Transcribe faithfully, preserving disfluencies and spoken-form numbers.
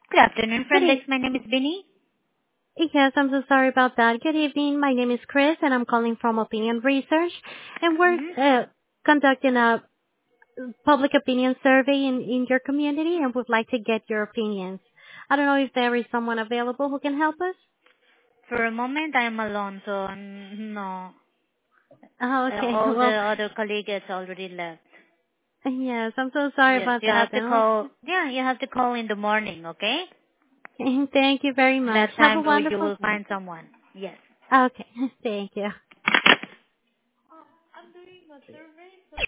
Good afternoon, Good Frontex. evening. My name is Vinny. Yes, I'm so sorry about that. Good evening. My name is Chris, and I'm calling from Opinion Research, and we're Mm-hmm. uh, conducting a public opinion survey in, in your community, and would like to get your opinions. I don't know if there is someone available who can help us. For a moment, I am alone, so mm, no. Oh, Uh, okay. all the Well, other colleagues already left. yes, I'm so sorry Yes, about you that. have to And well, call. Yeah, you have to call in the morning, okay? thank you very much. That Have a time you wonderful. will find someone. Yes. Okay, thank you.